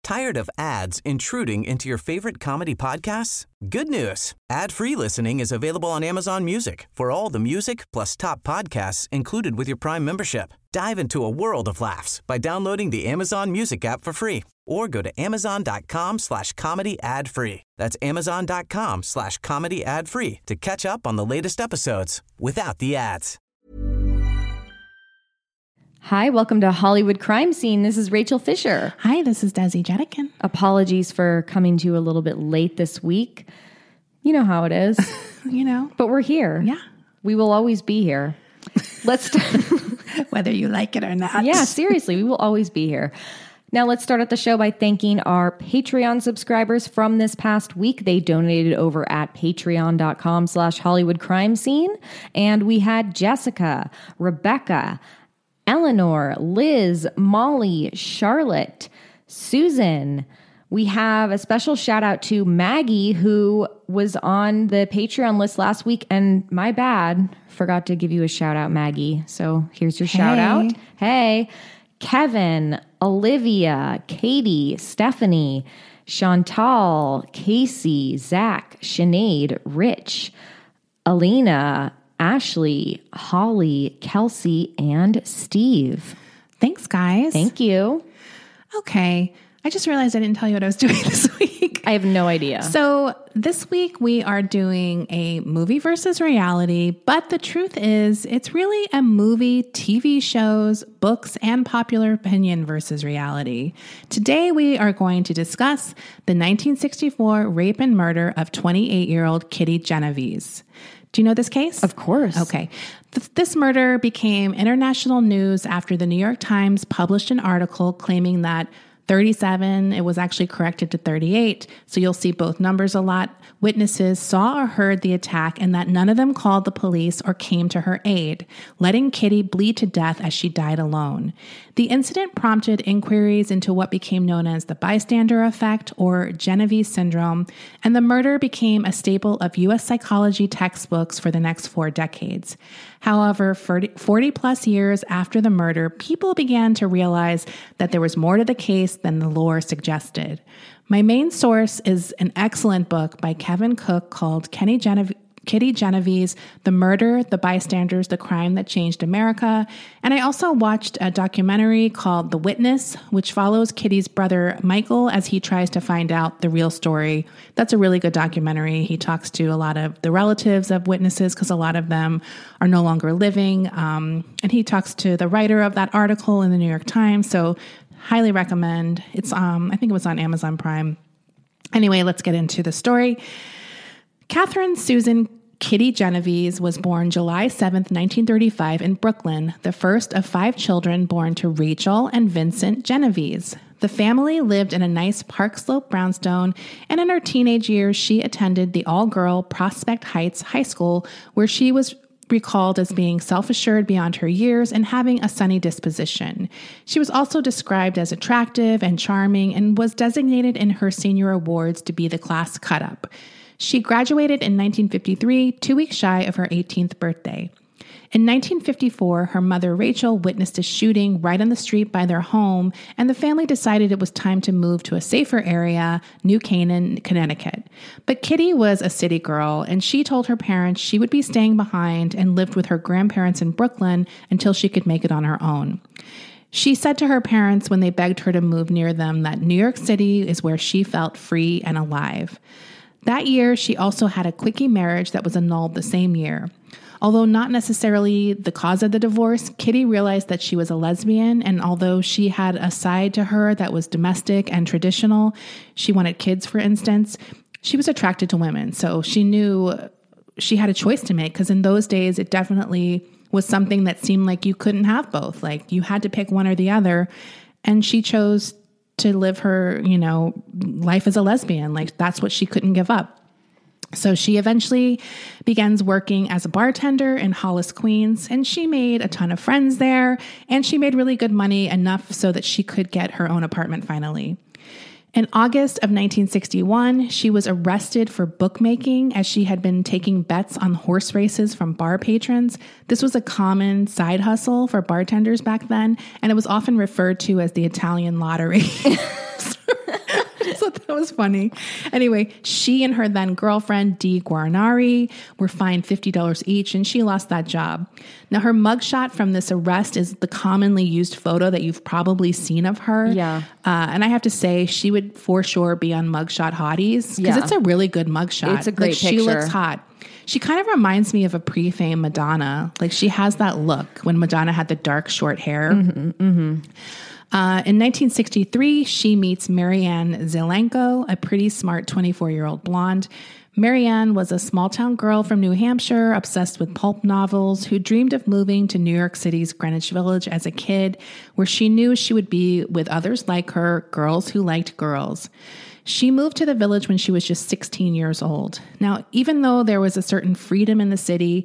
Tired of ads intruding into your favorite comedy podcasts? Good news. Ad-free listening is available on Amazon Music for all the music plus top podcasts included with your Prime membership. Dive into a world of laughs by downloading the Amazon Music app for free or go to amazon.com/comedy ad-free. That's amazon.com/comedy ad-free to catch up on the latest episodes without the ads. Hi, welcome to Hollywood Crime Scene. This is Rachel Fisher. Hi, this is Desi Jetikin. Apologies for coming to you a little bit late this week. You know how it is. But we're here. Yeah. We will always be here. Let's Whether you like it or not. Yeah, seriously, we will always be here. Now let's start at the show by thanking our Patreon subscribers from this past week. They donated over at patreon.com/Hollywood Crime Scene. And we had Jessica, Rebecca, Eleanor, Liz, Molly, Charlotte, Susan. We have a special shout out to Maggie, who was on the Patreon list last week. And my bad, forgot to give you a shout out, Maggie. So here's your shout out. Hey, Kevin, Olivia, Katie, Stephanie, Chantal, Casey, Zach, Sinead, Rich, Alina, Ashley, Holly, Kelsey, and Steve. Thanks, guys. Thank you. Okay. I just realized I didn't tell you what I was doing this week. I have no idea. So this week we are doing a movie versus reality, but the truth is it's really a movie, TV shows, books, and popular opinion versus reality. Today we are going to discuss the 1964 rape and murder of 28-year-old Kitty Genovese. Do you know this case? Of course. Okay. This murder became international news after the New York Times published an article claiming that 37, it was actually corrected to 38. So you'll see both numbers a lot. Witnesses saw or heard the attack and that none of them called the police or came to her aid, letting Kitty bleed to death as she died alone. The incident prompted inquiries into what became known as the bystander effect or Genovese syndrome, and the murder became a staple of U.S. psychology textbooks for the next 4 decades. However, 40 plus years after the murder, people began to realize that there was more to the case than the lore suggested. My main source is an excellent book by Kevin Cook called Kitty Genovese, The Murder, the Bystanders, the Crime That Changed America. And I also watched a documentary called The Witness, which follows Kitty's brother Michael as he tries to find out the real story. That's a really good documentary. He talks to a lot of the relatives of witnesses because a lot of them are no longer living. And he talks to the writer of that article in the New York Times. So highly recommend. It's I think it was on Amazon Prime. Anyway, let's get into the story. Catherine Susan Kitty Genovese was born July 7th, 1935 in Brooklyn, the first of 5 children born to Rachel and Vincent Genovese. The family lived in a nice Park Slope brownstone, and in her teenage years, she attended the all-girl Prospect Heights High School, where she was recalled as being self-assured beyond her years and having a sunny disposition. She was also described as attractive and charming and was designated in her senior awards to be the class cut-up. She graduated in 1953, 2 weeks shy of her 18th birthday. In 1954, her mother, Rachel, witnessed a shooting right on the street by their home, and the family decided it was time to move to a safer area, New Canaan, Connecticut. But Kitty was a city girl, and she told her parents she would be staying behind and lived with her grandparents in Brooklyn until she could make it on her own. She said to her parents when they begged her to move near them that New York City is where she felt free and alive. That year, she also had a quickie marriage that was annulled the same year. Although not necessarily the cause of the divorce, Kitty realized that she was a lesbian, and although she had a side to her that was domestic and traditional, she wanted kids, for instance, she was attracted to women. So she knew she had a choice to make, because in those days, it definitely was something that seemed like you couldn't have both. Like, you had to pick one or the other, and she chose to live her, life as a lesbian. Like, that's what she couldn't give up. So she eventually begins working as a bartender in Hollis, Queens, and she made a ton of friends there, and she made really good money, enough so that she could get her own apartment finally. In August of 1961, she was arrested for bookmaking as she had been taking bets on horse races from bar patrons. This was a common side hustle for bartenders back then, and it was often referred to as the Italian lottery. So that was funny. Anyway, she and her then girlfriend, Dee Guarnari, were fined $50 each, and she lost that job. Now, her mugshot from this arrest is the commonly used photo that you've probably seen of her. Yeah. And I have to say, she would for sure be on Mugshot Hotties, because it's a really good mugshot. It's a great picture. She looks hot. She kind of reminds me of a pre-fame Madonna. Like, she has that look when Madonna had the dark, short hair. In 1963, she meets Marianne Zelenko, a pretty smart 24-year-old blonde. Marianne was a small-town girl from New Hampshire, obsessed with pulp novels, who dreamed of moving to New York City's Greenwich Village as a kid, where she knew she would be with others like her, girls who liked girls. She moved to the village when she was just 16 years old. Now, even though there was a certain freedom in the city,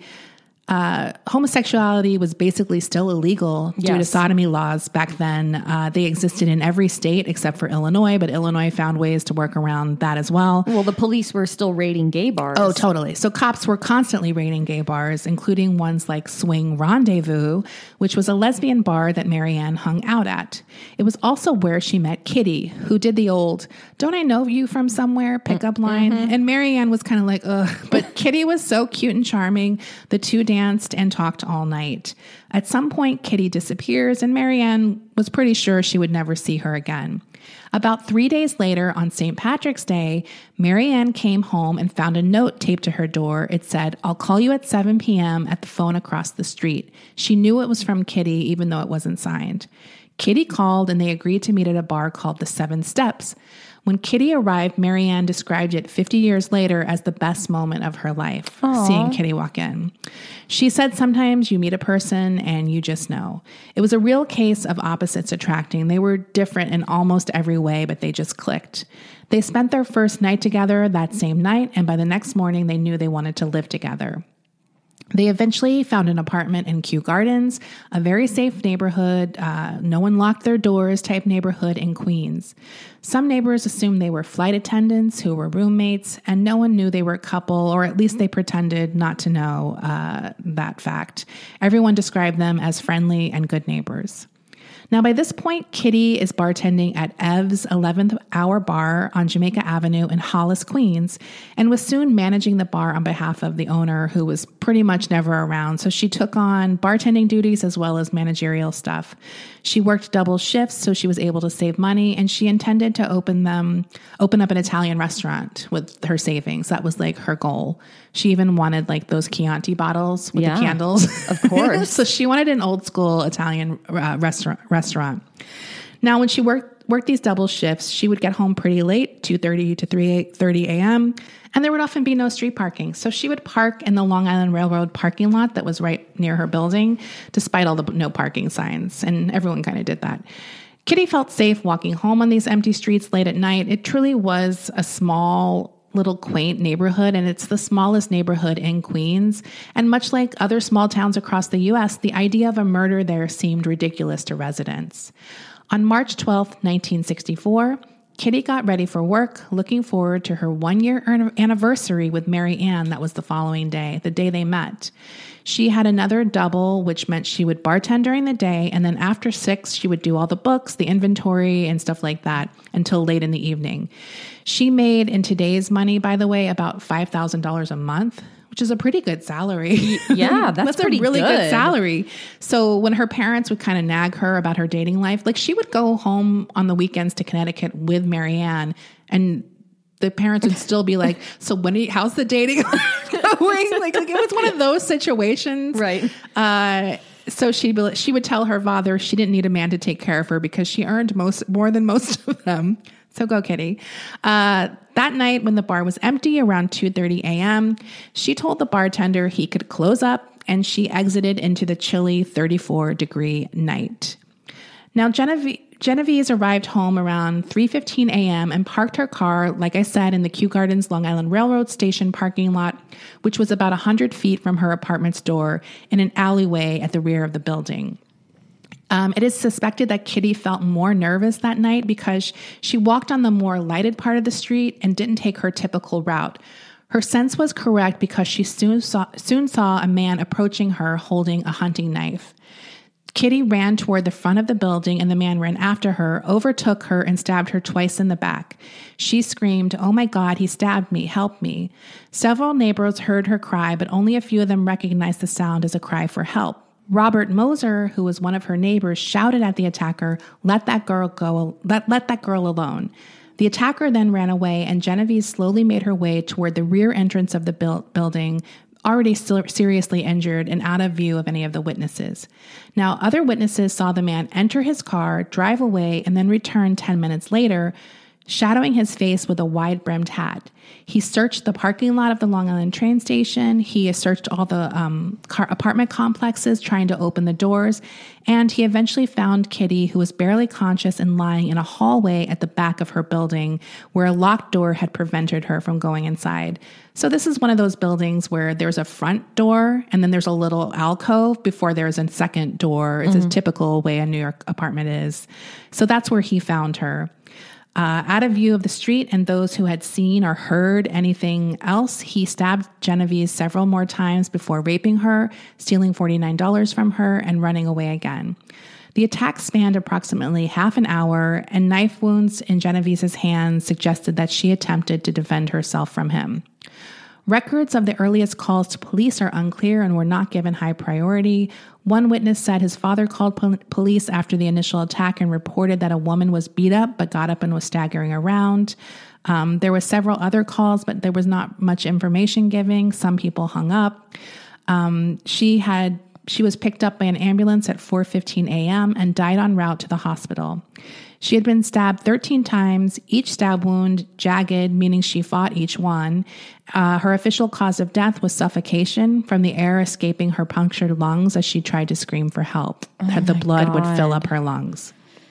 homosexuality was basically still illegal due to sodomy laws back then. They existed in every state except for Illinois, but Illinois found ways to work around that as well. Well, the police were still raiding gay bars. Oh, totally. So cops were constantly raiding gay bars, including ones like Swing Rendezvous, which was a lesbian bar that Marianne hung out at. It was also where she met Kitty, who did the old, "Don't I know you from somewhere?" pickup line. And Marianne was kind of like, ugh. But Kitty was so cute and charming. The two danced and talked all night. At some point, Kitty disappears, and Marianne was pretty sure she would never see her again. About 3 days later, on St. Patrick's Day, Marianne came home and found a note taped to her door. It said, "I'll call you at 7 p.m. at the phone across the street." She knew it was from Kitty, even though it wasn't signed. Kitty called, and they agreed to meet at a bar called the Seven Steps. When Kitty arrived, Marianne described it 50 years later as the best moment of her life, seeing Kitty walk in. She said sometimes you meet a person and you just know. It was a real case of opposites attracting. They were different in almost every way, but they just clicked. They spent their first night together that same night, and by the next morning, they knew they wanted to live together. They eventually found an apartment in Kew Gardens, a very safe neighborhood, no one locked their doors type neighborhood in Queens. Some neighbors assumed they were flight attendants who were roommates, and no one knew they were a couple, or at least they pretended not to know that fact. Everyone described them as friendly and good neighbors. Now, by this point, Kitty is bartending at Ev's 11th Hour Bar on Jamaica Avenue in Hollis, Queens, and was soon managing the bar on behalf of the owner, who was pretty much never around. So she took on bartending duties as well as managerial stuff. She worked double shifts, so she was able to save money, and she intended to open up an Italian restaurant with her savings. That was like her goal. She even wanted like those Chianti bottles with the candles. Of course. So she wanted an old school Italian restaurant. Now, when she worked these double shifts, she would get home pretty late, 2:30 to 3:30 a.m., and there would often be no street parking. So she would park in the Long Island Railroad parking lot that was right near her building, despite all the no parking signs, and everyone kind of did that. Kitty felt safe walking home on these empty streets late at night. It truly was a small, little quaint neighborhood, and it's the smallest neighborhood in Queens. And much like other small towns across the U.S., the idea of a murder there seemed ridiculous to residents. On March 12, 1964, Kitty got ready for work, looking forward to her 1-year anniversary with Mary Ann. That was the following day, the day they met. She had another double, which meant she would bartend during the day, and then after 6, she would do all the books, the inventory, and stuff like that until late in the evening. She made, in today's money, by the way, about $5,000 a month, which is a pretty good salary. Yeah, that's a really good salary. So when her parents would kind of nag her about her dating life, like she would go home on the weekends to Connecticut with Mary Ann, and the parents would still be like, "So how's the dating going?" Like it was one of those situations, right? So she would tell her father she didn't need a man to take care of her because she earned more than most of them. So go, Kitty. That night, when the bar was empty around 2:30 a.m., she told the bartender he could close up, and she exited into the chilly 34-degree night. Now, Genevieve arrived home around 3:15 a.m. and parked her car, like I said, in the Kew Gardens Long Island Railroad Station parking lot, which was about 100 feet from her apartment's door in an alleyway at the rear of the building. It is suspected that Kitty felt more nervous that night because she walked on the more lighted part of the street and didn't take her typical route. Her sense was correct because she soon saw a man approaching her holding a hunting knife. Kitty ran toward the front of the building and the man ran after her, overtook her, and stabbed her twice in the back. She screamed, "Oh my God, he stabbed me, help me." Several neighbors heard her cry, but only a few of them recognized the sound as a cry for help. Robert Moser, who was one of her neighbors, shouted at the attacker, let that girl alone. The attacker then ran away, and Genevieve slowly made her way toward the rear entrance of the building, already seriously injured and out of view of any of the witnesses. Now, other witnesses saw the man enter his car, drive away, and then return 10 minutes later, shadowing his face with a wide-brimmed hat. He searched the parking lot of the Long Island train station. He searched all the apartment complexes, trying to open the doors. And he eventually found Kitty, who was barely conscious and lying in a hallway at the back of her building, where a locked door had prevented her from going inside. So this is one of those buildings where there's a front door and then there's a little alcove before there's a second door. It's a typical way a New York apartment is. So that's where he found her. Out of view of the street and those who had seen or heard anything else, he stabbed Genevieve several more times before raping her, stealing $49 from her, and running away again. The attack spanned approximately half an hour, and knife wounds in Genevieve's hands suggested that she attempted to defend herself from him. Records of the earliest calls to police are unclear and were not given high priority. One witness said his father called police after the initial attack and reported that a woman was beat up but got up and was staggering around. There were several other calls, but there was not much information giving. Some people hung up. She was picked up by an ambulance at 4:15 a.m. and died en route to the hospital. She had been stabbed 13 times, each stab wound jagged, meaning she fought each one. Her official cause of death was suffocation from the air escaping her punctured lungs as she tried to scream for help. The blood would fill up her lungs.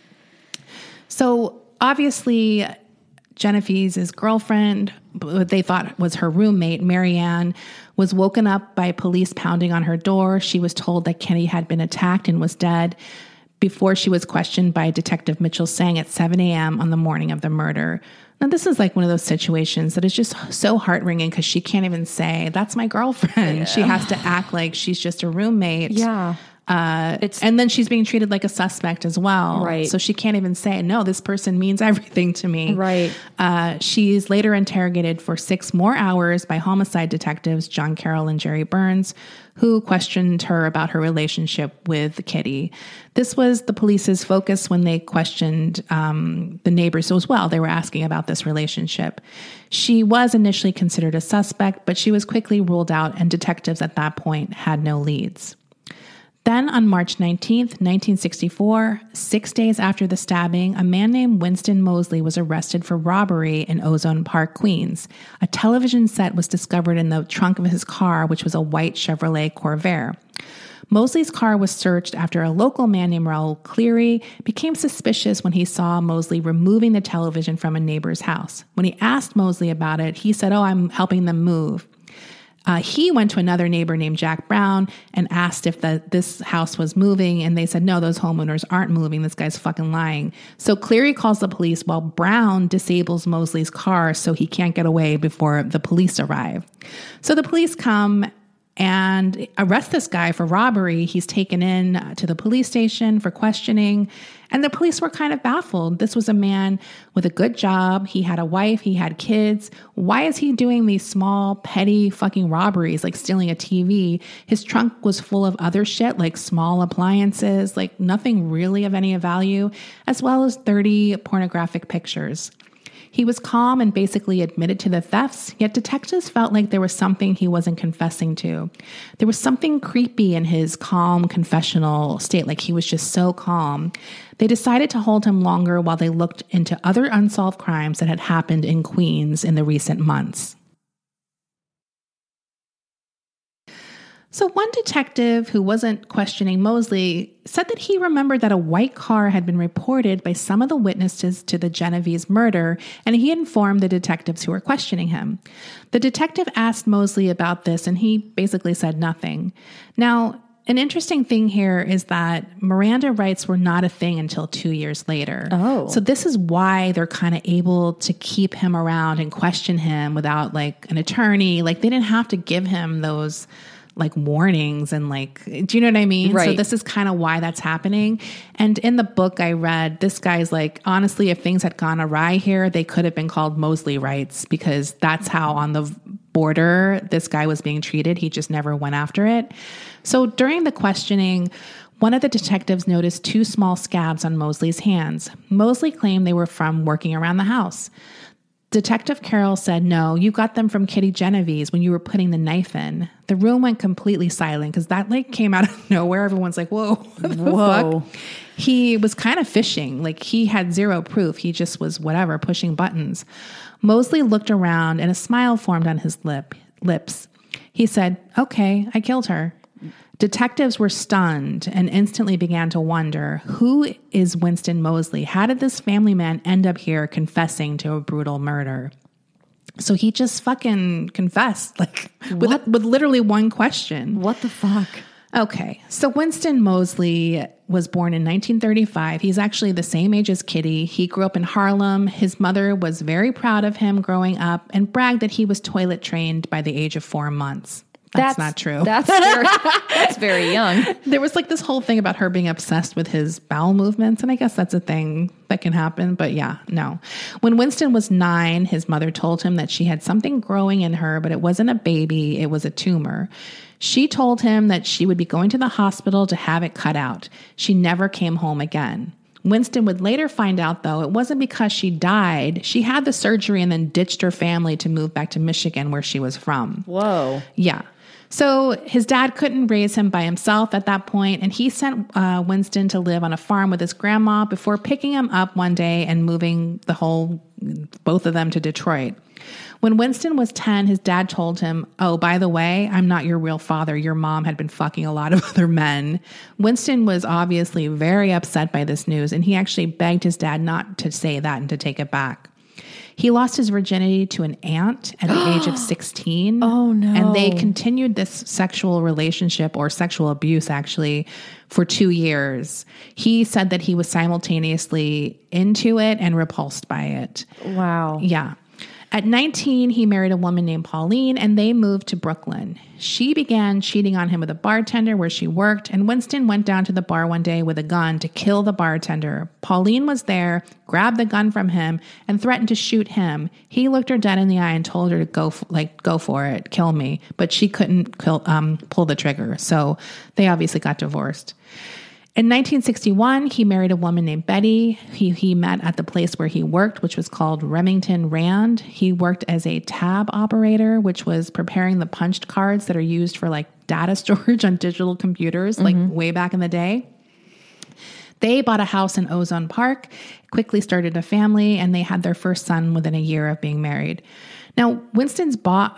So obviously, Genevieve's girlfriend, what they thought was her roommate, Marianne, was woken up by police pounding on her door. She was told that Kenny had been attacked and was dead before she was questioned by Detective Mitchell Sang at 7 a.m. on the morning of the murder. Now, this is like one of those situations that is just so heart-wringing because she can't even say, that's my girlfriend. Yeah. She has to act like she's just a roommate. Yeah. And then she's being treated like a suspect as well. Right. So she can't even say, no, this person means everything to me. Right. She's later interrogated for 6 more hours by homicide detectives John Carroll and Jerry Burns, who questioned her about her relationship with Kitty. This was the police's focus when they questioned the neighbors as well. They were asking about this relationship. She was initially considered a suspect, but she was quickly ruled out, and detectives at that point had no leads. Then on March 19th, 1964, 6 days after the stabbing, a man named Winston Moseley was arrested for robbery in Ozone Park, Queens. A television set was discovered in the trunk of his car, which was a white Chevrolet Corvair. Moseley's car was searched after a local man named Raul Cleary became suspicious when he saw Moseley removing the television from a neighbor's house. When he asked Moseley about it, he said, "Oh, I'm helping them move." He went to another neighbor named Jack Brown and asked if this house was moving, and they said, no, those homeowners aren't moving. This guy's fucking lying. So Cleary calls the police while Brown disables Moseley's car so he can't get away before the police arrive. So the police come and arrest this guy for robbery. He's taken in to the police station for questioning, and the police were kind of baffled. This was a man with a good job. He had a wife. He had kids. Why is he doing these small, petty fucking robberies, like stealing a TV? His trunk was full of other shit, like small appliances, like nothing really of any value, as well as 30 pornographic pictures. He was calm and basically admitted to the thefts, yet detectives felt like there was something he wasn't confessing to. There was something creepy in his calm confessional state, like he was just so calm. They decided to hold him longer while they looked into other unsolved crimes that had happened in Queens in the recent months. So one detective who wasn't questioning Moseley said that he remembered that a white car had been reported by some of the witnesses to the Genevieve's murder, and he informed the detectives who were questioning him. The detective asked Moseley about this, and he basically said nothing. Now, an interesting thing here is that Miranda rights were not a thing until 2 years later. Oh. So this is why they're kind of able to keep him around and question him without like an attorney. Like they didn't have to give him those like warnings and like, do you know what I mean? Right. So this is kind of why that's happening. And in the book I read, this guy's like, honestly, if things had gone awry here, they could have been called Mosley rights, because that's how on the border this guy was being treated. He just never went after it. So during the questioning, one of the detectives noticed 2 small scabs on Mosley's hands. Mosley claimed they were from working around the house. Detective Carroll said, no, you got them from Kitty Genevieve's when you were putting the knife in. The room went completely silent because that like came out of nowhere. Everyone's like, whoa, what the fuck? He was kind of fishing. Like he had zero proof. He just was whatever, pushing buttons. Mosley looked around and a smile formed on his lips. He said, okay, I killed her. Detectives were stunned and instantly began to wonder, who is Winston Mosley? How did this family man end up here confessing to a brutal murder? So he just fucking confessed, like with literally one question. What the fuck? Okay, so Winston Mosley was born in 1935. He's actually the same age as Kitty. He grew up in Harlem. His mother was very proud of him growing up and bragged that he was toilet trained by the age of 4 months. That's not true. That's very young. There was like this whole thing about her being obsessed with his bowel movements. And I guess that's a thing that can happen. But yeah, no. When Winston was 9, his mother told him that she had something growing in her, but it wasn't a baby. It was a tumor. She told him that she would be going to the hospital to have it cut out. She never came home again. Winston would later find out, though, it wasn't because she died. She had the surgery and then ditched her family to move back to Michigan, where she was from. Whoa. Yeah. So his dad couldn't raise him by himself at that point, and he sent Winston to live on a farm with his grandma before picking him up one day and moving both of them to Detroit. When Winston was 10, his dad told him, oh, by the way, I'm not your real father. Your mom had been fucking a lot of other men. Winston was obviously very upset by this news, and he actually begged his dad not to say that and to take it back. He lost his virginity to an aunt at the age of 16. Oh, no. And they continued this sexual relationship, or sexual abuse, actually, for 2 years. He said that he was simultaneously into it and repulsed by it. Wow. Yeah. At 19, he married a woman named Pauline, and they moved to Brooklyn. She began cheating on him with a bartender where she worked, and Winston went down to the bar one day with a gun to kill the bartender. Pauline was there, grabbed the gun from him, and threatened to shoot him. He looked her dead in the eye and told her to go for it, kill me. But she couldn't pull the trigger, so they obviously got divorced. In 1961, he married a woman named Betty. He met at the place where he worked, which was called Remington Rand. He worked as a tab operator, which was preparing the punched cards that are used for like data storage on digital computers, like way back in the day. They bought a house in Ozone Park, quickly started a family, and they had their first son within a year of being married. Now, Winston's boss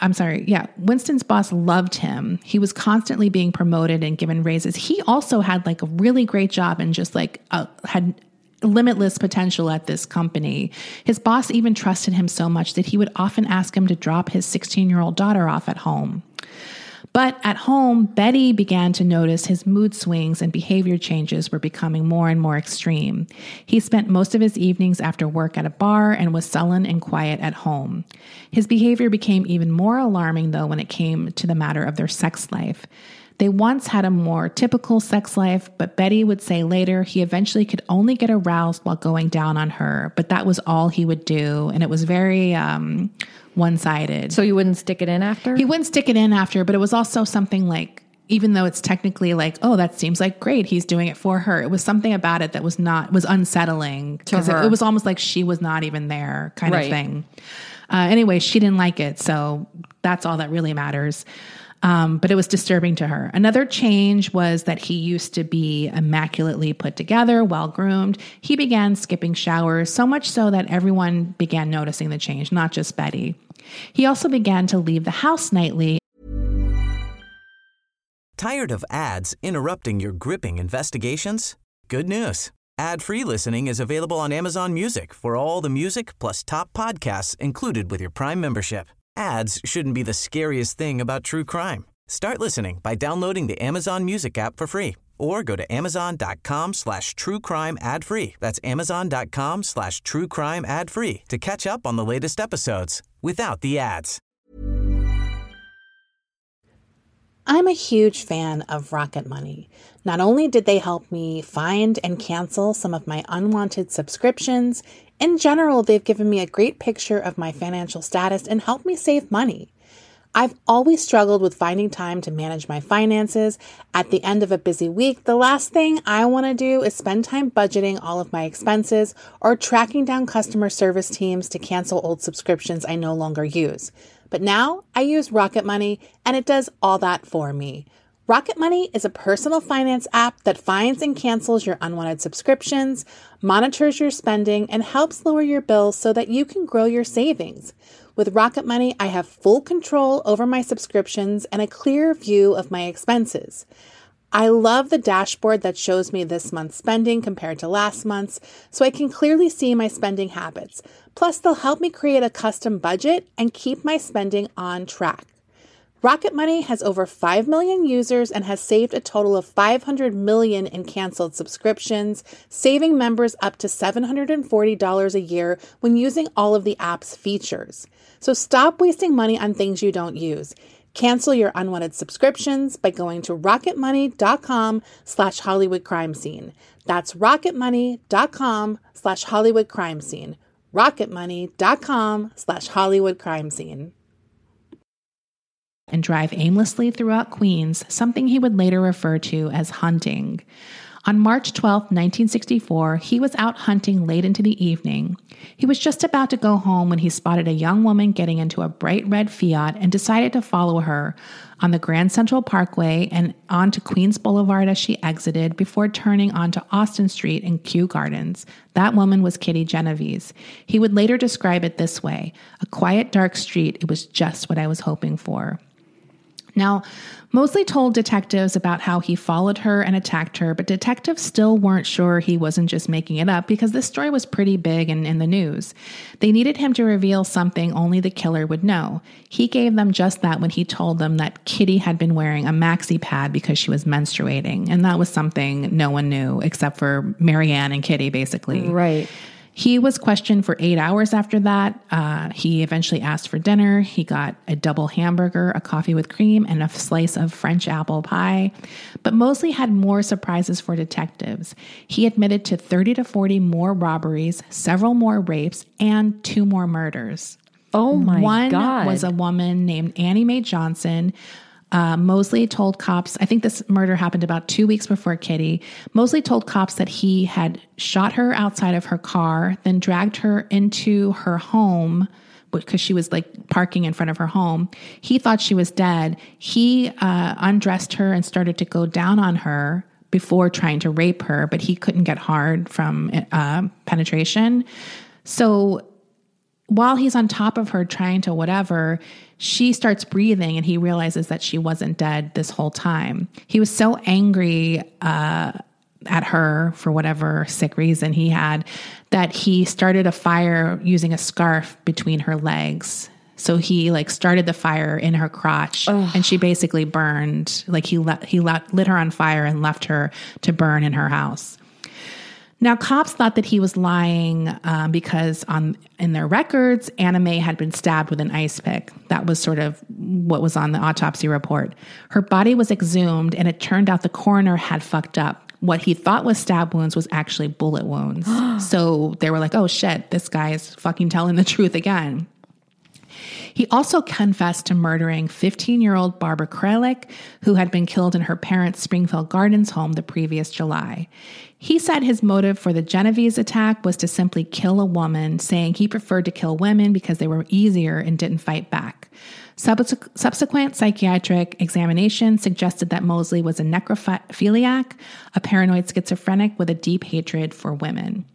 loved him. He was constantly being promoted and given raises. He also had like a really great job and just like had limitless potential at this company. His boss even trusted him so much that he would often ask him to drop his 16-year-old daughter off at home. But at home, Betty began to notice his mood swings and behavior changes were becoming more and more extreme. He spent most of his evenings after work at a bar and was sullen and quiet at home. His behavior became even more alarming, though, when it came to the matter of their sex life. They once had a more typical sex life, but Betty would say later he eventually could only get aroused while going down on her, but that was all he would do, and it was very one-sided. So you wouldn't stick it in after? He wouldn't stick it in after, but it was also something like, even though it's technically like, oh, that seems like great, he's doing it for her, it was something about it that was unsettling to her. It was almost like she was not even there kind of thing. Anyway, she didn't like it, so that's all that really matters. But it was disturbing to her. Another change was that he used to be immaculately put together, well-groomed. He began skipping showers, so much so that everyone began noticing the change, not just Betty. He also began to leave the house nightly. Tired of ads interrupting your gripping investigations? Good news. Ad-free listening is available on Amazon Music for all the music plus top podcasts included with your Prime membership. Ads shouldn't be the scariest thing about true crime. Start listening by downloading the Amazon Music app for free or go to amazon.com/truecrime ad-free. That's amazon.com/truecrime ad-free to catch up on the latest episodes without the ads. I'm a huge fan of Rocket Money. Not only did they help me find and cancel some of my unwanted subscriptions, in general, they've given me a great picture of my financial status and helped me save money. I've always struggled with finding time to manage my finances. At the end of a busy week, the last thing I want to do is spend time budgeting all of my expenses or tracking down customer service teams to cancel old subscriptions I no longer use. But now I use Rocket Money and it does all that for me. Rocket Money is a personal finance app that finds and cancels your unwanted subscriptions, monitors your spending, and helps lower your bills so that you can grow your savings. With Rocket Money, I have full control over my subscriptions and a clear view of my expenses. I love the dashboard that shows me this month's spending compared to last month's, so I can clearly see my spending habits. Plus, they'll help me create a custom budget and keep my spending on track. Rocket Money has over 5 million users and has saved a total of $500 million in canceled subscriptions, saving members up to $740 a year when using all of the app's features. So stop wasting money on things you don't use. Cancel your unwanted subscriptions by going to rocketmoney.com/Hollywood Crime Scene. That's rocketmoney.com/Hollywood Crime Scene. rocketmoney.com/Hollywood Crime Scene. And drive aimlessly throughout Queens, something he would later refer to as hunting. On March 12, 1964, he was out hunting late into the evening. He was just about to go home when he spotted a young woman getting into a bright red Fiat and decided to follow her on the Grand Central Parkway and onto Queens Boulevard as she exited before turning onto Austin Street and Kew Gardens. That woman was Kitty Genovese. He would later describe it this way: a quiet, dark street. It was just what I was hoping for. Now, Mosley told detectives about how he followed her and attacked her, but detectives still weren't sure he wasn't just making it up because this story was pretty big and in the news. They needed him to reveal something only the killer would know. He gave them just that when he told them that Kitty had been wearing a maxi pad because she was menstruating, and that was something no one knew except for Marianne and Kitty, basically. Right. He was questioned for 8 hours after that. He eventually asked for dinner. He got a double hamburger, a coffee with cream, and a slice of French apple pie. But Mosley had more surprises for detectives. He admitted to 30 to 40 more robberies, several more rapes, and 2 more murders. Oh my God. One was a woman named Annie Mae Johnson. Mosley told cops, I think this murder happened about 2 weeks before Kitty. Mosley told cops that he had shot her outside of her car, then dragged her into her home because she was like parking in front of her home. He thought she was dead. He undressed her and started to go down on her before trying to rape her, but he couldn't get hard from penetration. So while he's on top of her trying to whatever, she starts breathing and he realizes that she wasn't dead this whole time. He was so angry at her for whatever sick reason he had that he started a fire using a scarf between her legs. So he started the fire in her crotch. Ugh. And she basically burned. He lit her on fire and left her to burn in her house. Now, cops thought that he was lying because in their records, Anna Mae had been stabbed with an ice pick. That was sort of what was on the autopsy report. Her body was exhumed, and it turned out the coroner had fucked up. What he thought was stab wounds was actually bullet wounds. So they were like, oh shit, this guy is fucking telling the truth again. He also confessed to murdering 15-year-old Barbara Kralik, who had been killed in her parents' Springfield Gardens home the previous July. He said his motive for the Genovese attack was to simply kill a woman, saying he preferred to kill women because they were easier and didn't fight back. Subsequent psychiatric examination suggested that Mosley was a necrophiliac, a paranoid schizophrenic with a deep hatred for women.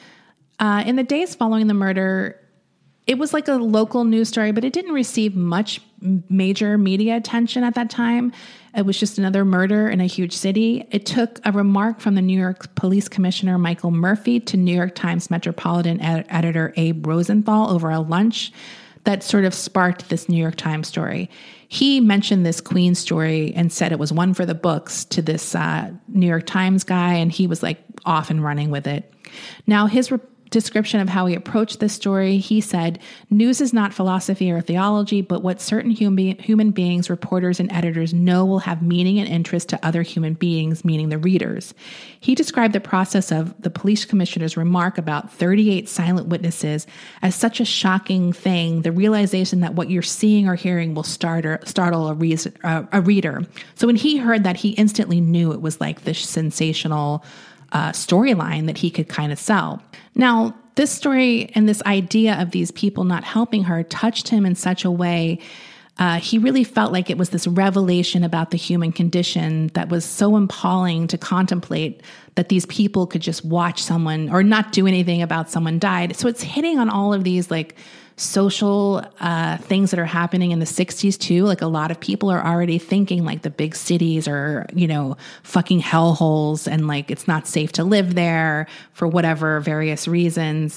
In the days following the murder, it was like a local news story, but it didn't receive much major media attention at that time. It was just another murder in a huge city. It took a remark from the New York Police Commissioner Michael Murphy to New York Times Metropolitan editor Abe Rosenthal over a lunch that sort of sparked this New York Times story. He mentioned this Queen story and said it was one for the books to this New York Times guy, and he was off and running with it. Now, description of how he approached this story, he said, "News is not philosophy or theology, but what certain human beings, reporters, and editors know will have meaning and interest to other human beings, meaning the readers." He described the process of the police commissioner's remark about 38 silent witnesses as such a shocking thing, the realization that what you're seeing or hearing will startle a reader. So when he heard that, he instantly knew it was like this sensational storyline that he could kind of sell. Now, this story and this idea of these people not helping her touched him in such a way. He really felt like it was this revelation about the human condition that was so appalling to contemplate, that these people could just watch someone or not do anything about someone died. So it's hitting on all of these like social things that are happening in the 60s too. Like a lot of people are already thinking like the big cities are, fucking hellholes and like it's not safe to live there for whatever various reasons.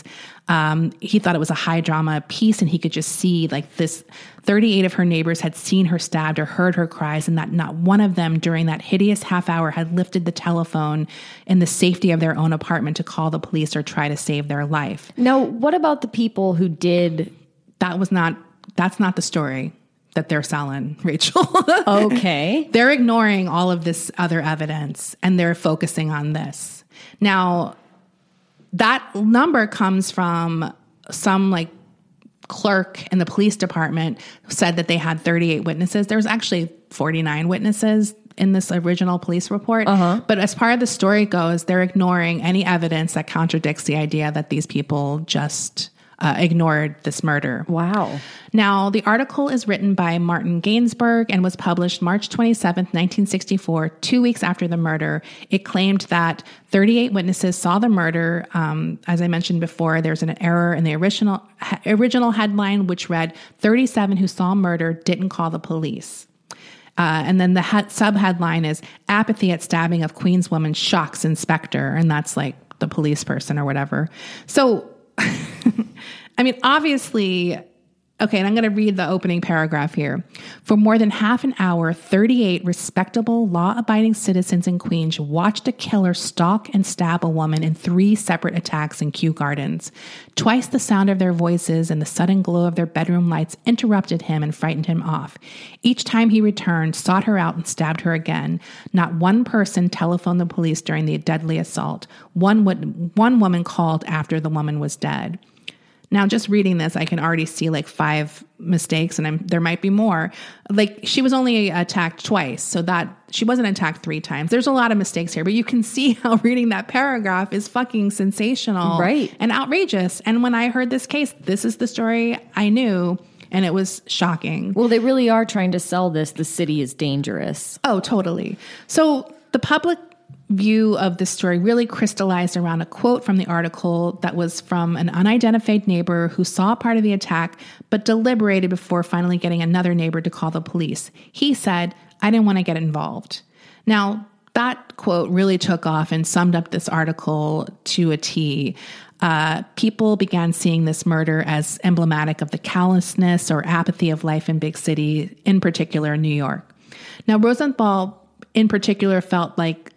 He thought it was a high drama piece, and he could just see like this 38 of her neighbors had seen her stabbed or heard her cries, and that not one of them during that hideous half hour had lifted the telephone in the safety of their own apartment to call the police or try to save their life. Now, what about the people who did? That's not the story that they're selling, Rachel. Okay. They're ignoring all of this other evidence and they're focusing on this. Now, that number comes from some like clerk in the police department who said that they had 38 witnesses. There was actually 49 witnesses in this original police report. But as far as the story goes, they're ignoring any evidence that contradicts the idea that these people just ignored this murder. Wow. Now, the article is written by Martin Gainsbourg and was published March 27th, 1964, 2 weeks after the murder. It claimed that 38 witnesses saw the murder. As I mentioned before, there's an error in the original headline, which read, 37 who saw murder didn't call the police. And then the sub-headline is, apathy at stabbing of Queenswoman shocks inspector. And that's like the police person or whatever. So, I mean, obviously, okay, and I'm going to read the opening paragraph here. For more than half an hour, 38 respectable, law-abiding citizens in Queens watched a killer stalk and stab a woman in 3 separate attacks in Kew Gardens. Twice the sound of their voices and the sudden glow of their bedroom lights interrupted him and frightened him off. Each time he returned, sought her out and stabbed her again. Not one person telephoned the police during the deadly assault. One woman called after the woman was dead. Now, just reading this, I can already see like 5 mistakes, and there might be more. Like, she was only attacked twice, so that she wasn't attacked 3 times. There's a lot of mistakes here, but you can see how reading that paragraph is fucking sensational, right, and outrageous. And when I heard this case, this is the story I knew, and it was shocking. Well, they really are trying to sell this. The city is dangerous. Oh, totally. So the public view of this story really crystallized around a quote from the article that was from an unidentified neighbor who saw part of the attack, but deliberated before finally getting another neighbor to call the police. He said, "I didn't want to get involved." Now, that quote really took off and summed up this article to a T. People began seeing this murder as emblematic of the callousness or apathy of life in big city, in particular New York. Now, Rosenthal in particular felt like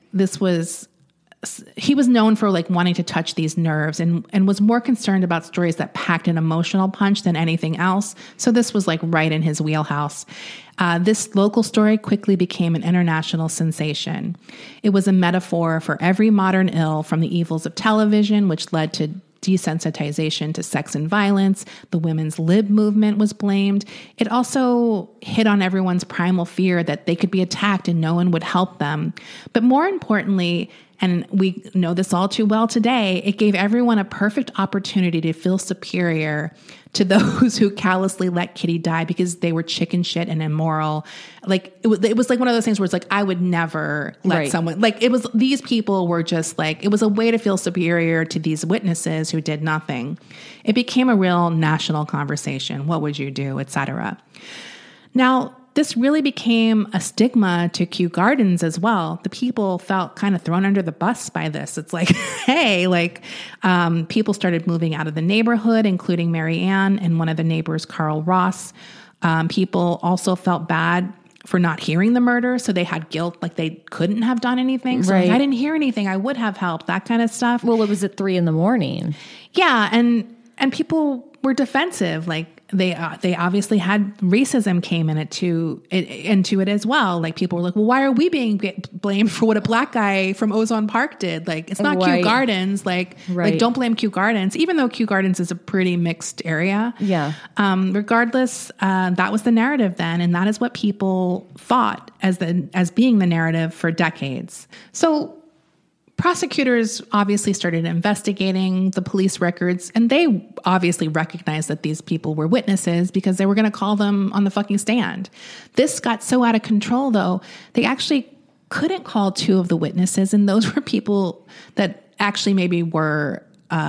he was known for like wanting to touch these nerves and was more concerned about stories that packed an emotional punch than anything else. So this was like right in his wheelhouse. This local story quickly became an international sensation. It was a metaphor for every modern ill, from the evils of television, which led to desensitization to sex and violence. The women's lib movement was blamed. It also hit on everyone's primal fear that they could be attacked and no one would help them. But more importantly, and we know this all too well today, it gave everyone a perfect opportunity to feel superior to those who callously let Kitty die because they were chicken shit and immoral. Like it was like one of those things where it's like, I would never let someone, like it was, these people were just like, it was a way to feel superior to these witnesses who did nothing. It became a real national conversation. What would you do, etc. Now, this really became a stigma to Kew Gardens as well. The people felt kind of thrown under the bus by this. It's like, hey, like people started moving out of the neighborhood, including Mary Ann and one of the neighbors, Carl Ross. People also felt bad for not hearing the murder. So they had guilt, like they couldn't have done anything. So like, I didn't hear anything. I would have helped, that kind of stuff. Well, it was at 3 a.m. Yeah. And people were defensive. Like they obviously had racism came into it as well. Like people were like, well, why are we being blamed for what a black guy from Ozone Park did? Like, it's not Kew Gardens. Like don't blame Kew Gardens, even though Kew Gardens is a pretty mixed area. Yeah. Regardless, that was the narrative then. And that is what people thought as being the narrative for decades. So prosecutors obviously started investigating the police records, and they obviously recognized that these people were witnesses because they were going to call them on the fucking stand. This got so out of control, though, they actually couldn't call 2 of the witnesses, and those were people that actually maybe were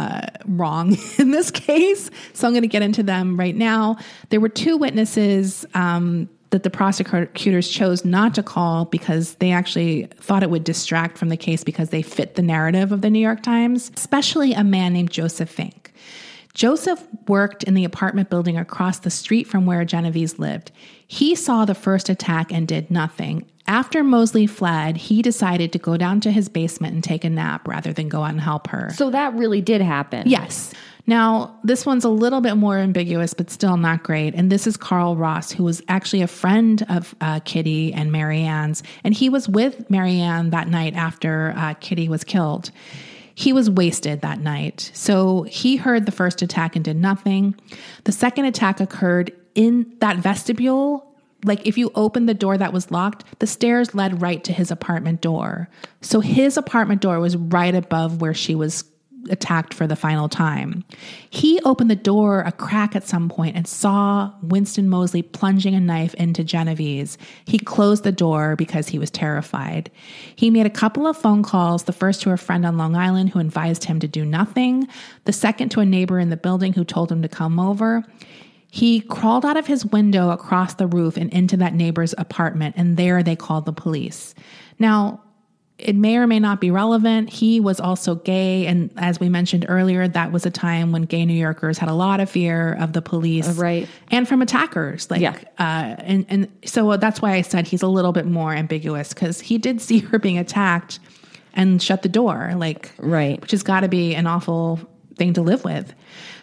wrong in this case. So I'm going to get into them right now. There were 2 witnesses that the prosecutors chose not to call because they actually thought it would distract from the case because they fit the narrative of the New York Times, especially a man named Joseph Fink. Joseph worked in the apartment building across the street from where Genevieve lived. He saw the first attack and did nothing. After Mosley fled, he decided to go down to his basement and take a nap rather than go out and help her. So that really did happen. Yes. Now, this one's a little bit more ambiguous, but still not great. And this is Carl Ross, who was actually a friend of Kitty and Marianne's. And he was with Marianne that night after Kitty was killed. He was wasted that night. So he heard the first attack and did nothing. The second attack occurred in that vestibule. Like if you opened the door that was locked, the stairs led right to his apartment door. So his apartment door was right above where she was attacked for the final time. He opened the door a crack at some point and saw Winston Mosley plunging a knife into Genevieve's. He closed the door because he was terrified. He made a couple of phone calls, the first to a friend on Long Island who advised him to do nothing, the second to a neighbor in the building who told him to come over. He crawled out of his window across the roof and into that neighbor's apartment, and there they called the police. Now, it may or may not be relevant. He was also gay. And as we mentioned earlier, that was a time when gay New Yorkers had a lot of fear of the police and from attackers. And so that's why I said he's a little bit more ambiguous, because he did see her being attacked and shut the door, which has got to be an awful thing to live with.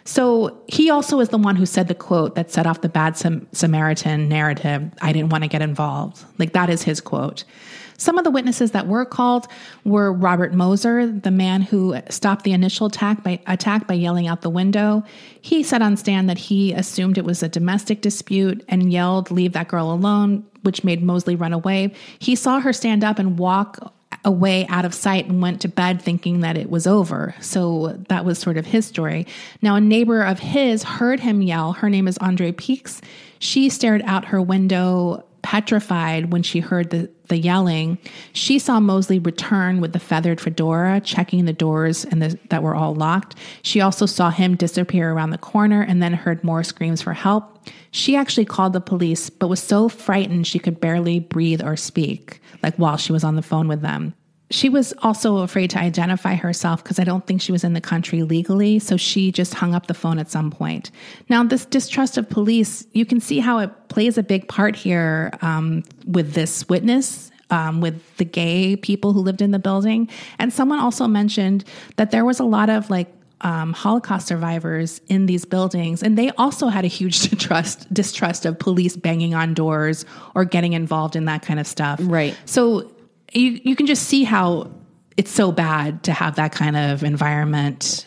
So he also is the one who said the quote that set off the bad Samaritan narrative, "I didn't want to get involved." Like, that is his quote. Some of the witnesses that were called were Robert Moser, the man who stopped the initial attack by yelling out the window. He said on stand that he assumed it was a domestic dispute and yelled, "Leave that girl alone," which made Mosley run away. He saw her stand up and walk away out of sight and went to bed thinking that it was over. So that was sort of his story. Now, a neighbor of his heard him yell. Her name is Andre Peaks. She stared out her window petrified when she heard the yelling. She saw Mosley return with the feathered fedora, checking the doors that were all locked. She also saw him disappear around the corner and then heard more screams for help. She actually called the police, but was so frightened she could barely breathe or speak, while she was on the phone with them. She was also afraid to identify herself because I don't think she was in the country legally, so she just hung up the phone at some point. Now, this distrust of police, you can see how it plays a big part here with this witness, with the gay people who lived in the building. And someone also mentioned that there was a lot of Holocaust survivors in these buildings, and they also had a huge distrust of police banging on doors or getting involved in that kind of stuff. Right. So you can just see how it's so bad to have that kind of environment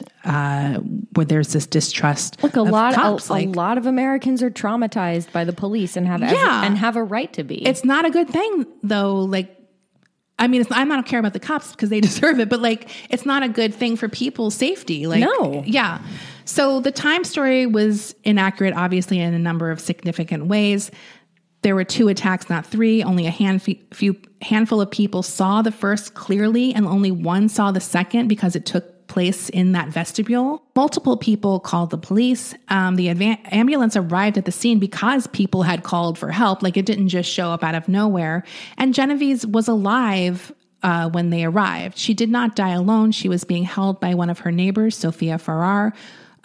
where there's this distrust. Look, a lot of Americans are traumatized by the police and have a right to be. It's not a good thing, though. I'm not care about the cops because they deserve it, but it's not a good thing for people's safety. No. Yeah. So the Time story was inaccurate, obviously, in a number of significant ways. There were 2 attacks, not 3. Only a handful of people saw the first clearly, and only one saw the second because it took place in that vestibule. Multiple people called the police. The ambulance arrived at the scene because people had called for help. It didn't just show up out of nowhere. And Genevieve was alive when they arrived. She did not die alone. She was being held by one of her neighbors, Sophia Farrar.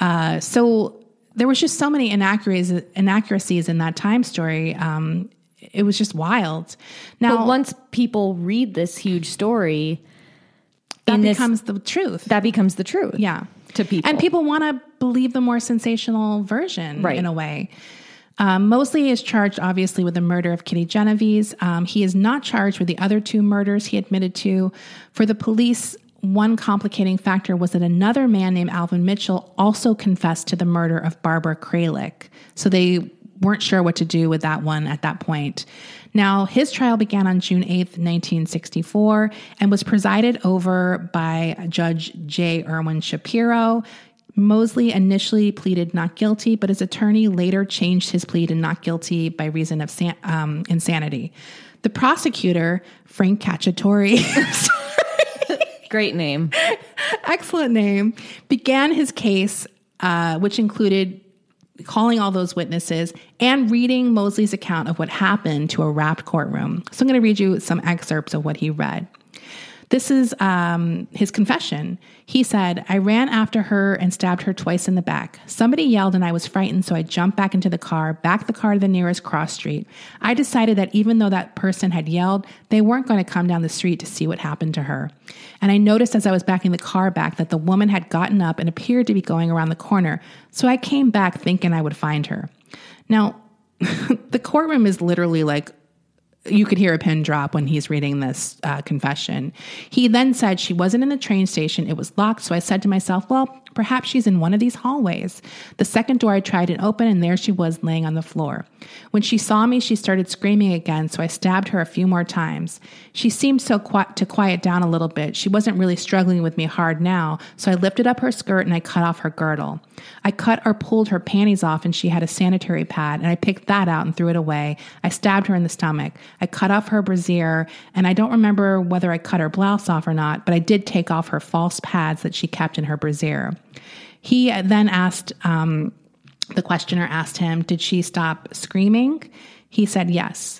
So there was just so many inaccuracies in that Time story. it was just wild. Now, but once people read this huge story, that becomes the truth. That becomes the truth. Yeah. To people. And people want to believe the more sensational version, right, in a way. Mosley is charged, obviously, with the murder of Kitty Genovese. He is not charged with the other 2 murders he admitted to. For the police, one complicating factor was that another man named Alvin Mitchell also confessed to the murder of Barbara Kralik. So they weren't sure what to do with that one at that point. Now, his trial began on June 8th, 1964, and was presided over by Judge J. Irwin Shapiro. Mosley initially pleaded not guilty, but his attorney later changed his plea to not guilty by reason of insanity. The prosecutor, Frank Cacciatore, great name, excellent name, began his case, which included calling all those witnesses and reading Mosley's account of what happened to a wrapped courtroom. So I'm going to read you some excerpts of what he read. This is his confession. He said, "I ran after her and stabbed her twice in the back. Somebody yelled and I was frightened, so I jumped back into the car, backed the car to the nearest cross street. I decided that even though that person had yelled, they weren't going to come down the street to see what happened to her. And I noticed as I was backing the car back that the woman had gotten up and appeared to be going around the corner, so I came back thinking I would find her." Now, the courtroom is literally like, you could hear a pin drop when he's reading this confession. He then said, "She wasn't in the train station. It was locked. So I said to myself, well, perhaps she's in one of these hallways. The second door I tried to open, and there she was laying on the floor. When she saw me, she started screaming again. So I stabbed her a few more times. She seemed to quiet down a little bit. She wasn't really struggling with me hard now. So I lifted up her skirt and I cut off her girdle. I cut or pulled her panties off, and she had a sanitary pad, and I picked that out and threw it away. I stabbed her in the stomach. I cut off her brassiere, and I don't remember whether I cut her blouse off or not, but I did take off her false pads that she kept in her brassiere." He then asked, the questioner asked him, "Did she stop screaming?" He said yes.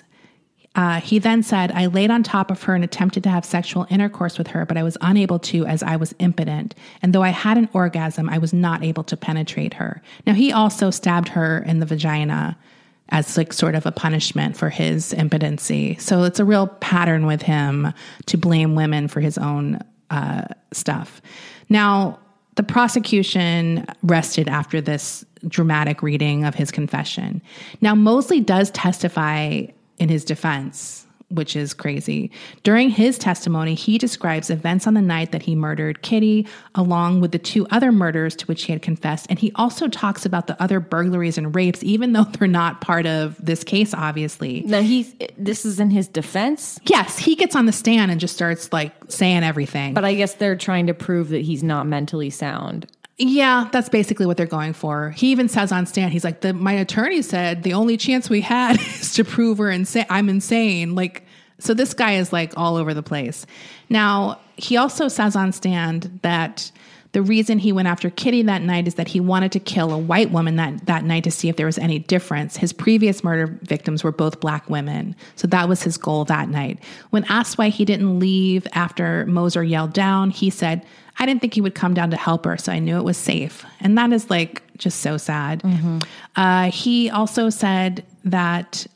He then said, "I laid on top of her and attempted to have sexual intercourse with her, but I was unable to as I was impotent. And though I had an orgasm, I was not able to penetrate her." Now, he also stabbed her in the vagina as like sort of a punishment for his impotency. So it's a real pattern with him to blame women for his own stuff. Now, the prosecution rested after this dramatic reading of his confession. Now, Mosley does testify in his defense, which is crazy. During his testimony, he describes events on the night that he murdered Kitty, along with the 2 other murders to which he had confessed. And he also talks about the other burglaries and rapes, even though they're not part of this case, obviously. Now, this is in his defense? Yes, he gets on the stand and just starts like saying everything. But I guess they're trying to prove that he's not mentally sound. Yeah, that's basically what they're going for. He even says on stand, he's like, my attorney said the only chance we had is to prove I'm insane. Like, so this guy is like all over the place. Now, he also says on stand that the reason he went after Kitty that night is that he wanted to kill a white woman that night to see if there was any difference. His previous murder victims were both black women. So that was his goal that night. When asked why he didn't leave after Moser yelled down, he said, "I didn't think he would come down to help her, so I knew it was safe." And that is like just so sad. Mm-hmm. He also said that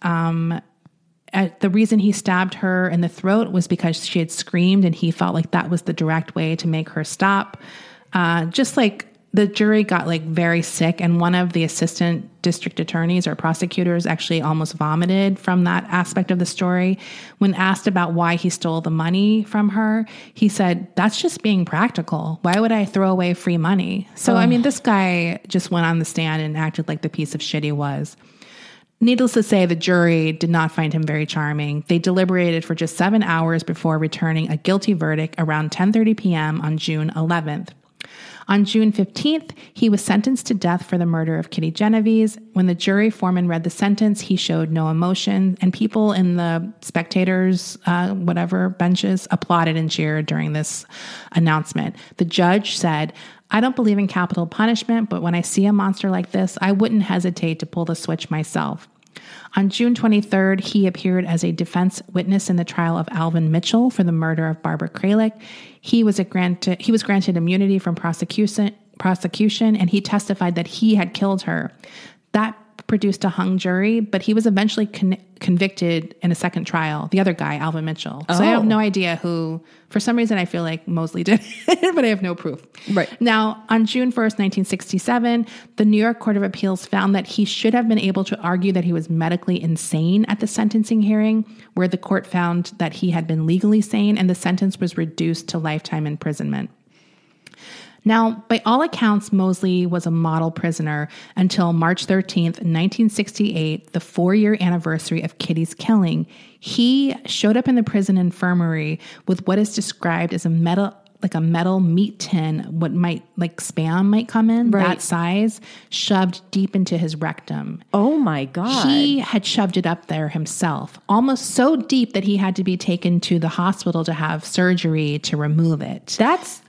the reason he stabbed her in the throat was because she had screamed, and he felt like that was the direct way to make her stop. Just like the jury got like very sick, and one of the assistant district attorneys or prosecutors actually almost vomited from that aspect of the story. When asked about why he stole the money from her, he said, "That's just being practical. Why would I throw away free money?" So, I mean, this guy just went on the stand and acted like the piece of shit he was. Needless to say, the jury did not find him very charming. They deliberated for just 7 hours before returning a guilty verdict around 10:30 p.m. on June 11th. On June 15th, he was sentenced to death for the murder of Kitty Genovese. When the jury foreman read the sentence, he showed no emotion, and people in the spectators, benches applauded and cheered during this announcement. The judge said, "I don't believe in capital punishment, but when I see a monster like this, I wouldn't hesitate to pull the switch myself." On June 23rd, he appeared as a defense witness in the trial of Alvin Mitchell for the murder of Barbara Kralik. He was granted immunity from prosecution, and he testified that he had killed her. That produced a hung jury, but he was eventually convicted in a second trial. The other guy, Alvin Mitchell. So I have no idea who. For some reason, I feel like Mosley did it, but I have no proof. Right. Now, on June 1st, 1967, the New York Court of Appeals found that he should have been able to argue that he was medically insane at the sentencing hearing, where the court found that he had been legally sane, and the sentence was reduced to lifetime imprisonment. Now, by all accounts, Mosley was a model prisoner until March 13th, 1968, the 4-year anniversary of Kitty's killing. He showed up in the prison infirmary with what is described as a metal meat tin, what might, like Spam might come in, that size, shoved deep into his rectum. Oh my God. He had shoved it up there himself, almost so deep that he had to be taken to the hospital to have surgery to remove it. That's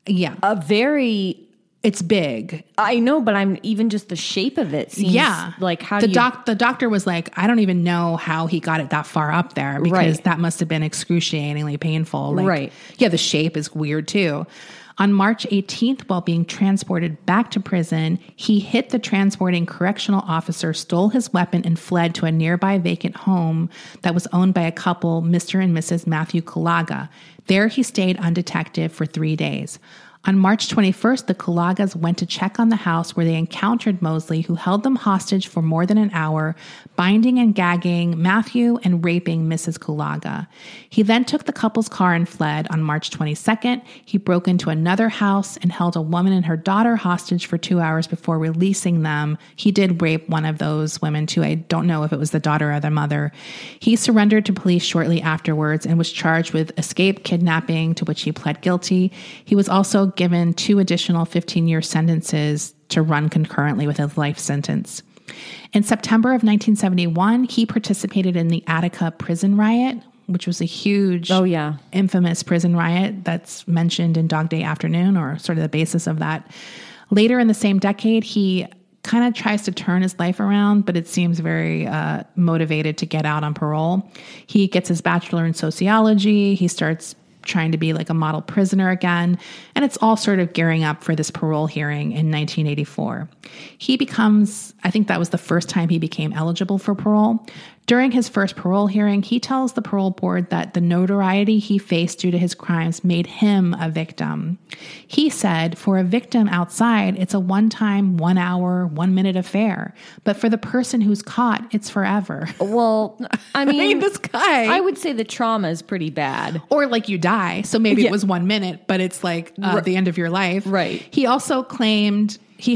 It's big. I know, but I'm even just the shape of it seems like how the doctor was like, I don't even know how he got it that far up there, because that must have been excruciatingly painful. Like, yeah, the shape is weird too. On March 18th, while being transported back to prison, he hit the transporting correctional officer, stole his weapon, and fled to a nearby vacant home that was owned by a couple, Mr. and Mrs. Matthew Kulaga. There he stayed undetected for 3 days. On March 21st, the Kulagas went to check on the house, where they encountered Mosley, who held them hostage for more than an hour, binding and gagging Matthew and raping Mrs. Kulaga. He then took the couple's car and fled. On March 22nd, he broke into another house and held a woman and her daughter hostage for 2 hours before releasing them. He did rape one of those women too. I don't know if it was the daughter or the mother. He surrendered to police shortly afterwards and was charged with escape kidnapping, to which he pled guilty. He was also given 2 additional 15-year sentences to run concurrently with his life sentence. In September of 1971, he participated in the Attica prison riot, which was a huge, infamous prison riot that's mentioned in Dog Day Afternoon, or sort of the basis of that. Later in the same decade, he kind of tries to turn his life around, but it seems very motivated to get out on parole. He gets his bachelor in sociology. He starts trying to be like a model prisoner again. And it's all sort of gearing up for this parole hearing in 1984. He becomes, I think that was the first time he became eligible for parole. During his first parole hearing, he tells the parole board that the notoriety he faced due to his crimes made him a victim. He said, for a victim outside, it's a one-time, 1 hour, 1 minute affair. But for the person who's caught, it's forever. Well, I mean, this guy. I would say the trauma is pretty bad. Or like you die. So maybe it was 1 minute, but it's like the end of your life. Right. He also claimed he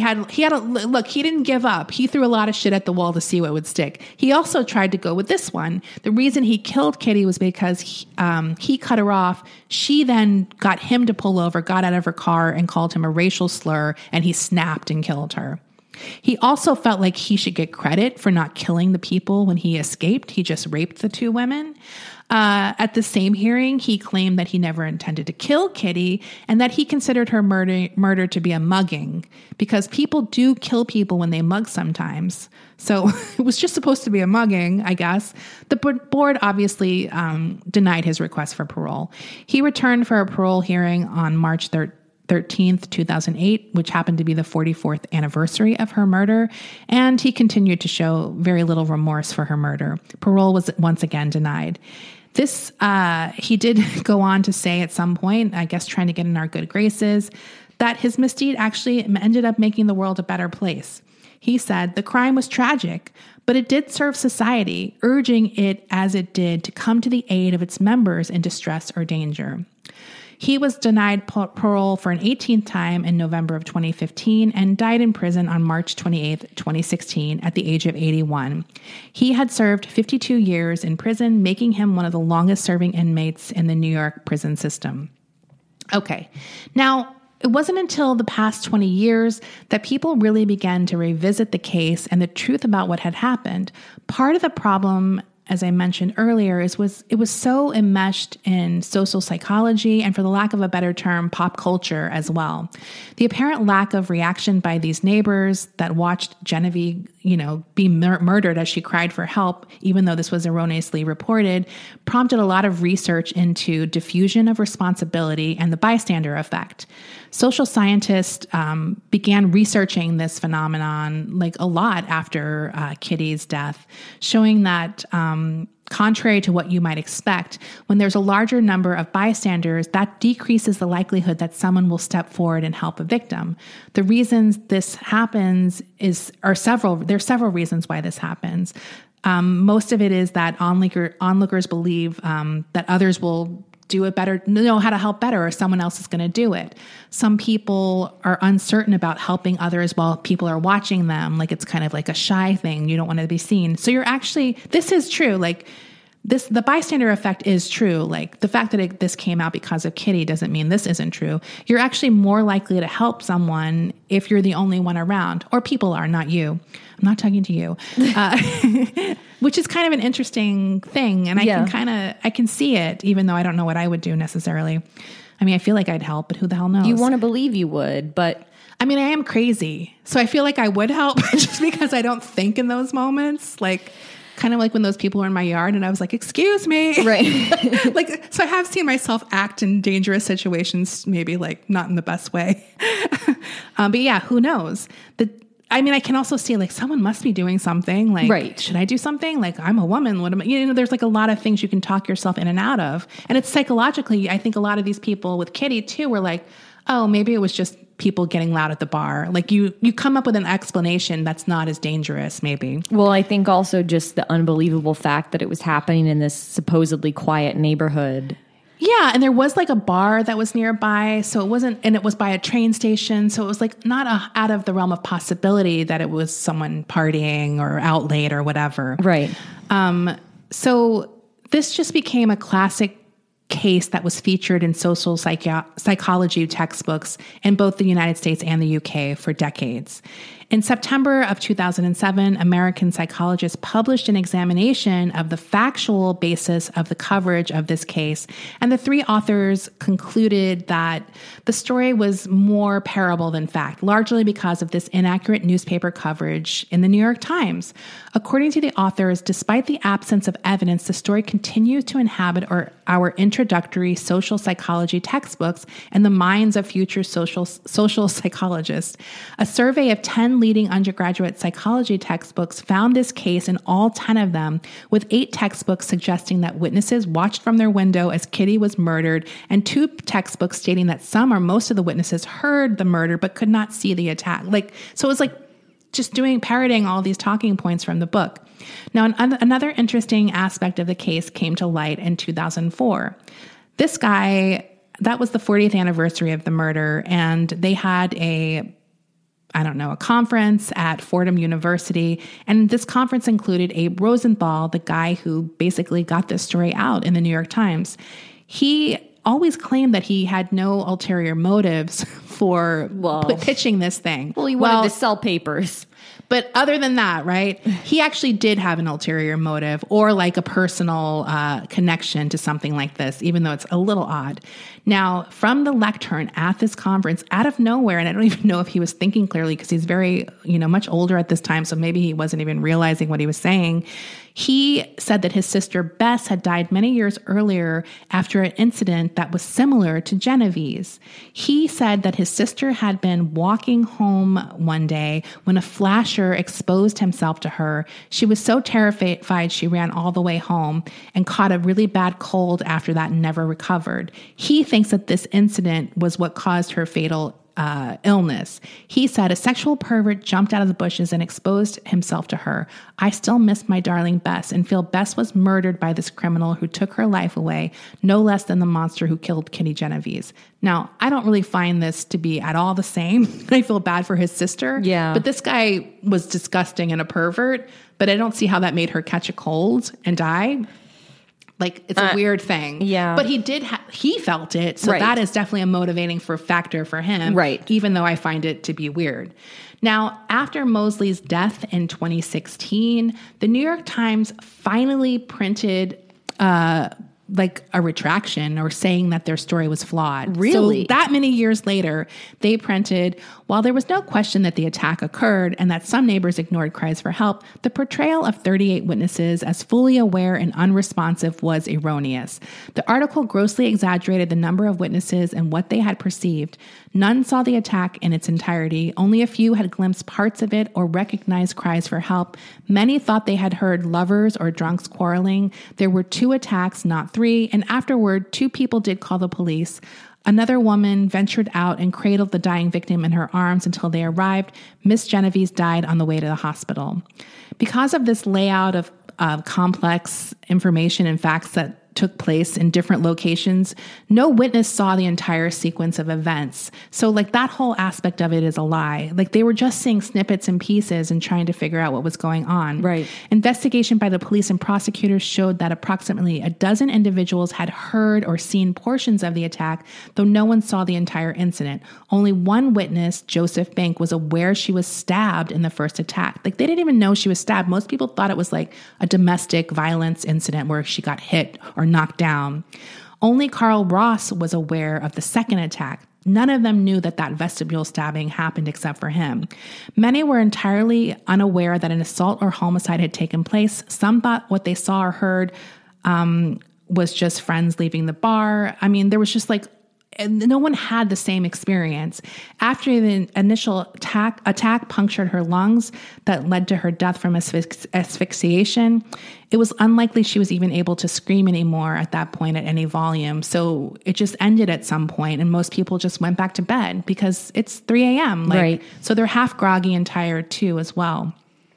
didn't give up. He threw a lot of shit at the wall to see what would stick. He also tried to go with this one. The reason he killed Kitty was because he cut her off. She then got him to pull over, got out of her car, and called him a racial slur, and he snapped and killed her. He also felt like he should get credit for not killing the people when he escaped. He just raped the 2 women. At the same hearing, he claimed that he never intended to kill Kitty and that he considered her murder to be a mugging, because people do kill people when they mug sometimes. So it was just supposed to be a mugging, I guess. The board obviously denied his request for parole. He returned for a parole hearing on March 13th, 2008, which happened to be the 44th anniversary of her murder, and he continued to show very little remorse for her murder. Parole was once again denied. This, he did go on to say at some point, I guess trying to get in our good graces, that his misdeed actually ended up making the world a better place. He said, the crime was tragic, but it did serve society, urging it as it did to come to the aid of its members in distress or danger. He was denied parole for an 18th time in November of 2015 and died in prison on March 28th, 2016 at the age of 81. He had served 52 years in prison, making him one of the longest serving inmates in the New York prison system. Okay, now it wasn't until the past 20 years that people really began to revisit the case and the truth about what had happened. Part of the problem as I mentioned earlier, it was so enmeshed in social psychology and, for the lack of a better term, pop culture as well. The apparent lack of reaction by these neighbors that watched Genevieve, be murdered as she cried for help, even though this was erroneously reported, prompted a lot of research into diffusion of responsibility and the bystander effect. Social scientists began researching this phenomenon a lot after Kitty's death, showing that contrary to what you might expect, when there's a larger number of bystanders, that decreases the likelihood that someone will step forward and help a victim. The reasons this happens there's several reasons why this happens. Most of it is that onlookers believe that others will do it better, know how to help better, or someone else is going to do it. Some people are uncertain about helping others while people are watching them. It's kind of like a shy thing. You don't want to be seen. So this is true. The bystander effect is true. The fact that this came out because of Kitty doesn't mean this isn't true. You're actually more likely to help someone if you're the only one around, or people are, not you. I'm not talking to you, which is kind of an interesting thing. And I can see it, even though I don't know what I would do necessarily. I mean, I feel like I'd help, but who the hell knows? You want to believe you would, but I mean, I am crazy. So I feel like I would help just because I don't think in those moments. Kind of like when those people were in my yard and I was like, excuse me. Right. So I have seen myself act in dangerous situations, maybe not in the best way. But yeah, who knows? I can also see someone must be doing something. Right. Should I do something? I'm a woman. What am I? There's a lot of things you can talk yourself in and out of. And it's psychologically, I think a lot of these people with Kitty too were like, oh, maybe it was just people getting loud at the bar. You come up with an explanation that's not as dangerous, maybe. Well, I think also just the unbelievable fact that it was happening in this supposedly quiet neighborhood. Yeah, and there was a bar that was nearby, so it wasn't, and it was by a train station, so it was not out of the realm of possibility that it was someone partying or out late or whatever. Right. So this just became a classic case that was featured in social psychology textbooks in both the United States and the UK for decades. In September of 2007, American psychologists published an examination of the factual basis of the coverage of this case, and the three authors concluded that the story was more parable than fact, largely because of this inaccurate newspaper coverage in the New York Times. According to the authors, despite the absence of evidence, the story continues to inhabit our introductory social psychology textbooks and the minds of future social psychologists. A survey of 10 leading undergraduate psychology textbooks found this case in all 10 of them, with 8 textbooks suggesting that witnesses watched from their window as Kitty was murdered, and 2 textbooks stating that some or most of the witnesses heard the murder but could not see the attack. So it was just parroting all these talking points from the book. Now, another interesting aspect of the case came to light in 2004. This guy, that was the 40th anniversary of the murder, and they had a conference at Fordham University. And this conference included Abe Rosenthal, the guy who basically got this story out in the New York Times. He always claimed that he had no ulterior motives for pitching this thing. Well, he wanted to sell papers. But other than that, right, he actually did have an ulterior motive or a personal connection to something like this, even though it's a little odd. Now, from the lectern at this conference, out of nowhere, and I don't even know if he was thinking clearly because he's very, much older at this time, so maybe he wasn't even realizing what he was saying. He said that his sister Bess had died many years earlier after an incident that was similar to Genevieve's. He said that his sister had been walking home one day when a flasher exposed himself to her. She was so terrified she ran all the way home and caught a really bad cold after that and never recovered. He thinks that this incident was what caused her fatal illness. He said a sexual pervert jumped out of the bushes and exposed himself to her. I still miss my darling Bess and feel Bess was murdered by this criminal who took her life away, no less than the monster who killed Kitty Genovese. Now, I don't really find this to be at all the same. I feel bad for his sister. Yeah. But this guy was disgusting and a pervert, but I don't see how that made her catch a cold and die. It's a weird thing. Yeah. But he felt it. So right. That is definitely a motivating factor for him. Right. Even though I find it to be weird. Now, after Mosley's death in 2016, the New York Times finally printed like a retraction or saying that their story was flawed. Really? So that many years later, they printed, while there was no question that the attack occurred and that some neighbors ignored cries for help, the portrayal of 38 witnesses as fully aware and unresponsive was erroneous. The article grossly exaggerated the number of witnesses and what they had perceived. None saw the attack in its entirety. Only a few had glimpsed parts of it or recognized cries for help. Many thought they had heard lovers or drunks quarreling. There were 2 attacks, not 3, and afterward, 2 people did call the police. Another woman ventured out and cradled the dying victim in her arms until they arrived. Miss Genovese died on the way to the hospital. Because of this layout of complex information and facts that took place in different locations, no witness saw the entire sequence of events. So like that whole aspect of it is a lie. Like they were just seeing snippets and pieces and trying to figure out what was going on. Right. Investigation by the police and prosecutors showed that approximately a dozen individuals had heard or seen portions of the attack, though no one saw the entire incident. Only one witness, Joseph Bank, was aware she was stabbed in the first attack. Like they didn't even know she was stabbed. Most people thought it was like a domestic violence incident where she got hit or knocked down. Only Carl Ross was aware of the second attack. None of them knew that vestibule stabbing happened except for him. Many were entirely unaware that an assault or homicide had taken place. Some thought what they saw or heard was just friends leaving the bar. I mean, there was just like, no one had the same experience. After the initial attack punctured her lungs that led to her death from asphyxiation, it was unlikely she was even able to scream anymore at that point at any volume. So it just ended at some point, and most people just went back to bed because it's 3 a.m. Right. So they're half groggy and tired too as well.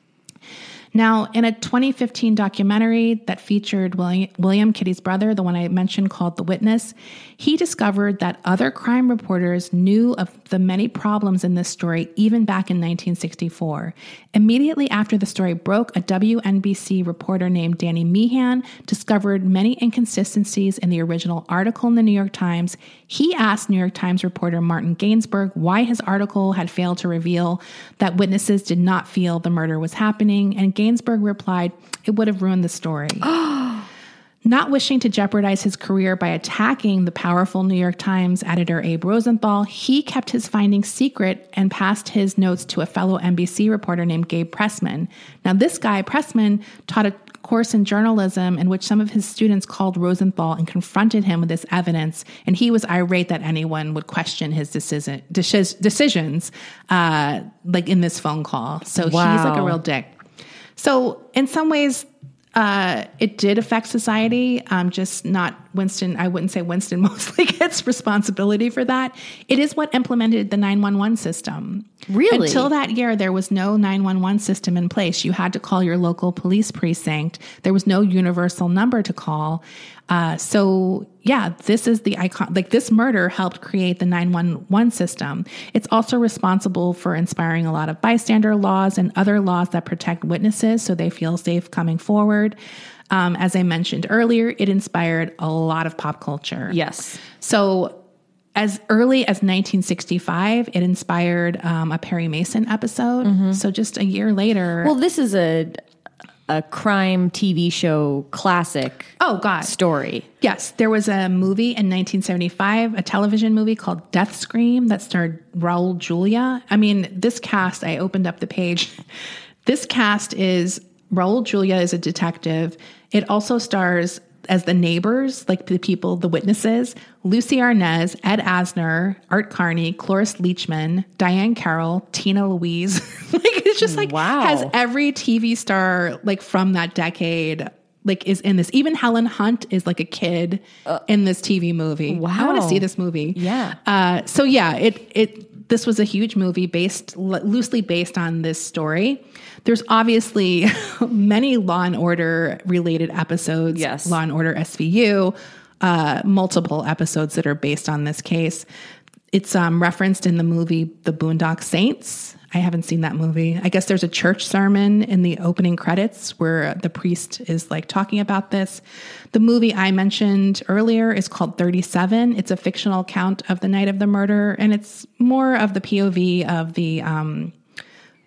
Now, in a 2015 documentary that featured William Kitty's brother, the one I mentioned called The Witness, he discovered that other crime reporters knew of the many problems in this story even back in 1964. Immediately after the story broke, a WNBC reporter named Danny Meehan discovered many inconsistencies in the original article in the New York Times. He asked New York Times reporter Martin Gainsbourg why his article had failed to reveal that witnesses did not feel the murder was happening, and Gainsbourg replied, "It would have ruined the story." Not wishing to jeopardize his career by attacking the powerful New York Times editor Abe Rosenthal, he kept his findings secret and passed his notes to a fellow NBC reporter named Gabe Pressman. Now, this guy, Pressman, taught a course in journalism in which some of his students called Rosenthal and confronted him with this evidence, and he was irate that anyone would question his decisions, like in this phone call. So He's like a real dick. So in some ways, it did affect society, just not Winston. I wouldn't say Winston Mosley gets responsibility for that. It is what implemented the 911 system. Really? Until that year, there was no 911 system in place. You had to call your local police precinct. There was no universal number to call. So yeah, this is the icon. Like this murder helped create the 911 system. It's also responsible for inspiring a lot of bystander laws and other laws that protect witnesses so they feel safe coming forward. As I mentioned earlier, it inspired a lot of pop culture. Yes. So as early as 1965, it inspired a Perry Mason episode. Mm-hmm. So just a year later. Well, this is a crime TV show classic. Oh, God. Story. Yes. There was a movie in 1975, a television movie called Death Scream that starred Raul Julia. I mean, this cast, I opened up the page. This cast is Raul Julia is a detective. It also stars as the neighbors, like the people, the witnesses, Lucy Arnaz, Ed Asner, Art Carney, Cloris Leachman, Diane Carroll, Tina Louise. Like it's just like has every TV star like from that decade like is in this. Even Helen Hunt is like a kid in this TV movie. Wow. I want to see this movie. Yeah. So yeah, this was a huge movie loosely based on this story. There's obviously many Law and Order related episodes. Yes. Law and Order SVU, multiple episodes that are based on this case. It's referenced in the movie The Boondock Saints. I haven't seen that movie. I guess there's a church sermon in the opening credits where the priest is like talking about this. The movie I mentioned earlier is called 37. It's a fictional account of the night of the murder, and it's more of the POV of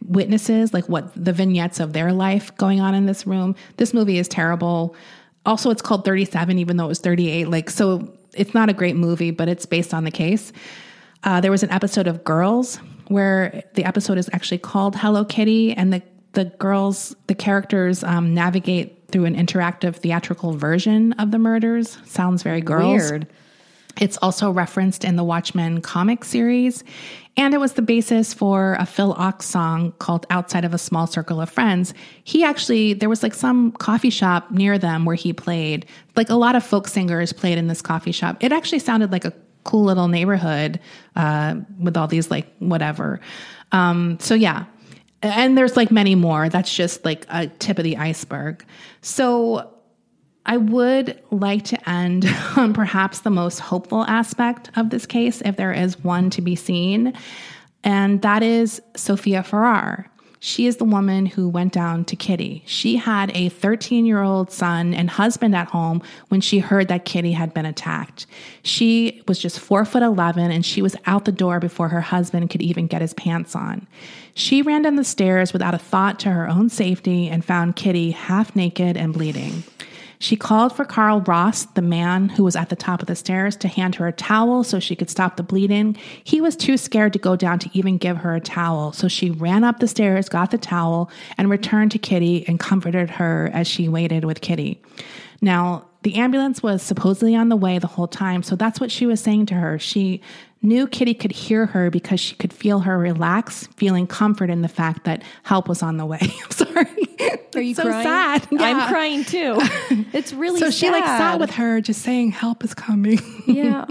witnesses, like what the vignettes of their life going on in this room. This movie is terrible. Also, it's called 37, even though it was 38. Like, so it's not a great movie, but it's based on the case. There was an episode of Girls where the episode is actually called Hello Kitty, and the girls, the characters navigate through an interactive theatrical version of the murders. Sounds very Girls. Weird. It's also referenced in the Watchmen comic series, and it was the basis for a Phil Ochs song called Outside of a Small Circle of Friends. There was like some coffee shop near them where he played. Like a lot of folk singers played in this coffee shop. It actually sounded like a cool little neighborhood with all these like whatever. So yeah. And there's like many more. That's just like a tip of the iceberg. So I would like to end on perhaps the most hopeful aspect of this case, if there is one to be seen, and that is Sophia Farrar. She is the woman who went down to Kitty. She had a 13-year-old son and husband at home when she heard that Kitty had been attacked. She was just 4'11", and she was out the door before her husband could even get his pants on. She ran down the stairs without a thought to her own safety and found Kitty half naked and bleeding. She called for Carl Ross, the man who was at the top of the stairs, to hand her a towel so she could stop the bleeding. He was too scared to go down to even give her a towel, so she ran up the stairs, got the towel, and returned to Kitty and comforted her as she waited with Kitty. Now, the ambulance was supposedly on the way the whole time, so that's what she was saying to her. She knew Kitty could hear her because she could feel her relax, feeling comfort in the fact that help was on the way. I'm sorry. Are you so crying? sad. Yeah. I'm crying too. It's really so sad. she like sat with her just saying help is coming. Yeah.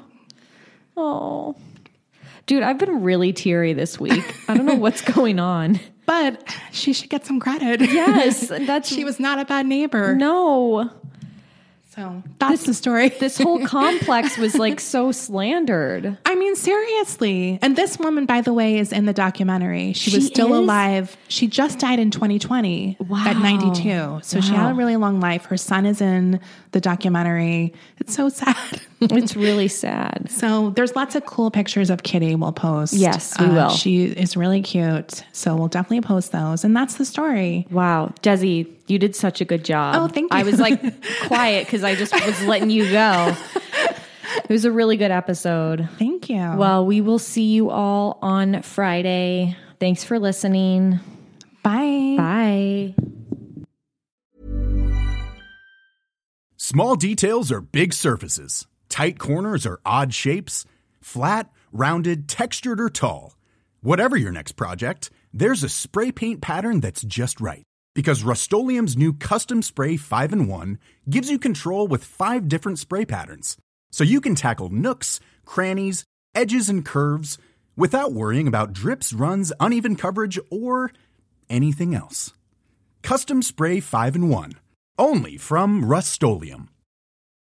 Oh. Dude, I've been really teary this week. I don't know what's going on. But she should get some credit. Yes. She was not a bad neighbor. No. So that's the story. This whole complex was like so slandered. I mean, seriously. And this woman, by the way, is in the documentary. She was still alive. She just died in 2020 at 92. So she had a really long life. Her son is in the documentary. It's so sad. It's really sad. So there's lots of cool pictures of Kitty we'll post. Yes, we will. She is really cute. So we'll definitely post those. And that's the story. Wow. Jesse, you did such a good job. Oh, thank you. I was like quiet because I just was letting you go. It was a really good episode. Thank you. Well, we will see you all on Friday. Thanks for listening. Bye. Bye. Small details are big surfaces. Tight corners are odd shapes. Flat, rounded, textured, or tall. Whatever your next project, there's a spray paint pattern that's just right. Because Rust-Oleum's new Custom Spray 5-in-1 gives you control with 5 different spray patterns. So you can tackle nooks, crannies, edges, and curves without worrying about drips, runs, uneven coverage, or anything else. Custom Spray 5-in-1. Only from Rust-Oleum.